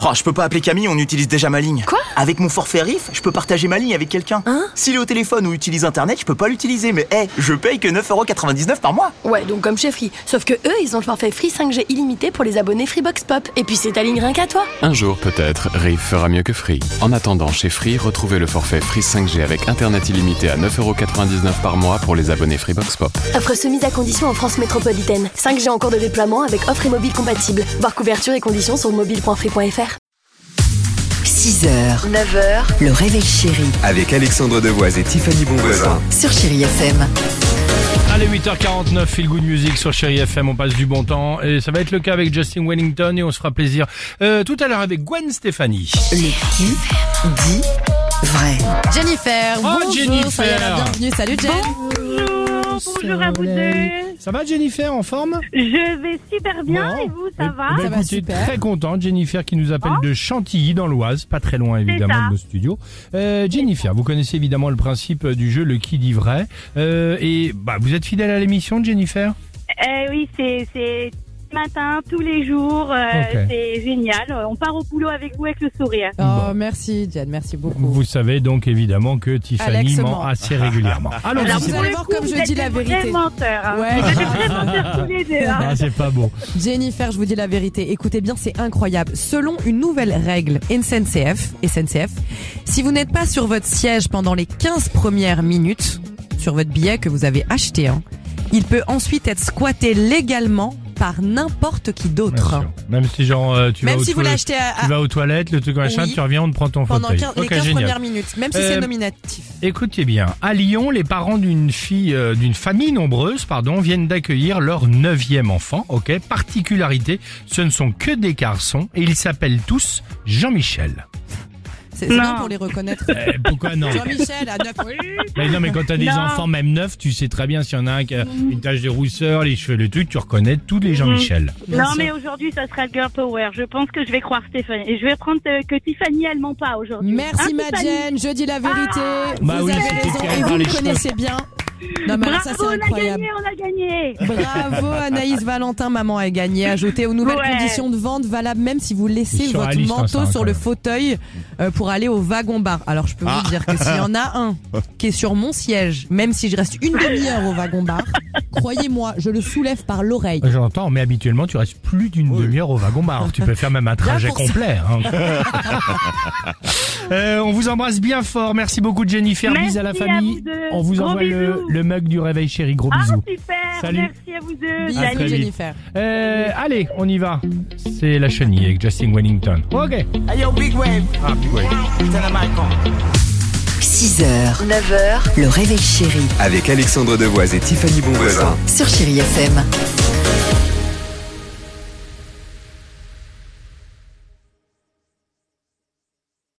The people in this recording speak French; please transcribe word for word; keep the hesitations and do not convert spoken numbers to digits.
Oh, je peux pas appeler Camille, on utilise déjà ma ligne. Quoi ? Avec mon forfait Riff, je peux partager ma ligne avec quelqu'un. Hein ? S'il est au téléphone ou utilise internet, je peux pas l'utiliser. Mais hé, hey, je paye que neuf euros quatre-vingt-dix-neuf par mois. Ouais, donc comme chez Free. Sauf que eux, ils ont le forfait Free cinq G illimité pour les abonnés Freebox Pop. Et puis c'est ta ligne rien qu'à toi. Un jour peut-être, Riff fera mieux que Free. En attendant, chez Free, retrouvez le forfait Free cinq G avec internet illimité à neuf euros quatre-vingt-dix-neuf par mois pour les abonnés Freebox Pop. Offre soumise à condition en France métropolitaine. cinq G en cours de déploiement avec offre et mobile compatible. Voir couverture et conditions sur mobile point free point f r. six heures, neuf heures, le réveil chéri. Avec Alexandre Devoise et Tiffany Bonvoisin. Sur Chéri F M. Allez, huit heures quarante-neuf, Feel Good Music sur Chéri F M, on passe du bon temps. Et ça va être le cas avec Justin Wellington et on se fera plaisir euh, tout à l'heure avec Gwen Stefani. Le qui dit vrai. Jennifer, Oh, bonjour, Jennifer. soyez la bienvenue. Salut Jen. Bonjour, bonjour à vous deux. Ça va Jennifer, en forme ? Je vais super bien Bon. et vous, ça Eh- va bah, Ça va écoutez, super. très content. Jennifer qui nous appelle de Chantilly dans l'Oise, pas très loin évidemment ça. de nos studios. Euh, Jennifer, vous connaissez évidemment le principe du jeu Le qui dit vrai. Euh, et bah, vous êtes fidèle à l'émission, Jennifer ? Eh oui, c'est c'est matin, tous les jours, euh, Ok. c'est génial. On part au boulot avec vous avec le sourire. Oh, Bon. merci Jen, merci beaucoup. Vous savez donc évidemment que Tiffany Alex ment ment. assez régulièrement. Alors, Alors, c'est vous allez voir Pour le comme coup, je vous dis êtes la des vérité. vrais menteurs, hein. Ouais. Vous êtes des vrais menteurs tous les deux. hein. ah, c'est pas beau. Jennifer, je vous dis la vérité. Écoutez bien, c'est incroyable. Selon une nouvelle règle S N C F, S N C F, si vous n'êtes pas sur votre siège pendant les quinze premières minutes, sur votre billet que vous avez acheté, hein, il peut ensuite être squatté légalement par n'importe qui Bien d'autre. sûr. Même si genre euh, tu, Même vas, si aux vous toilettes- l'achetez à- tu à- vas aux toilettes, le truc machin, Oui. tu reviens, on te prend ton pendant fauteuil. quinze les Ok, quinze génial. premières minutes, même si Euh, c'est nominatif. Écoutez bien, à Lyon, les parents d'une fille, euh, d'une famille nombreuse, pardon, viennent d'accueillir leur neuvième enfant. Ok, particularité, ce ne sont que des garçons et ils s'appellent tous Jean-Michel. C'est c'est Non. bien pour les reconnaître. Euh, pourquoi non? Jean-Michel à neuf. Mais non, mais quand t'as des Non. enfants, même neufs, tu sais très bien s'il y en a un qui a une tache de rousseur, les cheveux, le truc, tu reconnais tous les Jean-Michel. Bien Non, sûr. mais aujourd'hui, ça sera le girl power. Je pense que je vais croire Stéphanie. Et je vais prendre euh, que Tiffany, elle ment pas aujourd'hui. Merci Hein, ma Tiffany Jen, je dis la vérité. Bah vous oui, avez c'était raison qu'elle et par vous les me cheveux. connaissez bien. Non mais alors ça Bravo, c'est on a incroyable. gagné, on a gagné. Bravo Anaïs Valentin, maman a gagné. Ajoutez aux nouvelles Ouais. conditions de vente valables même si vous laissez Sur la votre liste, hein, manteau ça, sur quand le même. fauteuil euh, pour aller au wagon bar. Alors je peux vous dire que s'il y en a un qui est sur mon siège, même si je reste une demi-heure au wagon bar, croyez-moi, je le soulève par l'oreille. J'entends, mais habituellement, tu restes plus d'une demi-heure au wagon-bar. Tu peux faire même un trajet pour ça. complet. hein. Euh, on vous embrasse bien fort. Merci beaucoup, Jennifer. Merci Bisous à la à famille. vous deux. On vous Gros envoie le, bisous. le mug du réveil chéri. Gros Ah, bisous. super. Salut. Merci à vous deux. Bisous À très vite. Jennifer. Euh, allez, on y va. C'est la chenille avec Justin Wellington. Ok. Hey yo, Big Wave. Ah, puis ouais. Turn the mic on. six heures, neuf heures, le réveil chéri. Avec Alexandre Devoise et Tiffany Bonvoisin. Sur Chéri F M.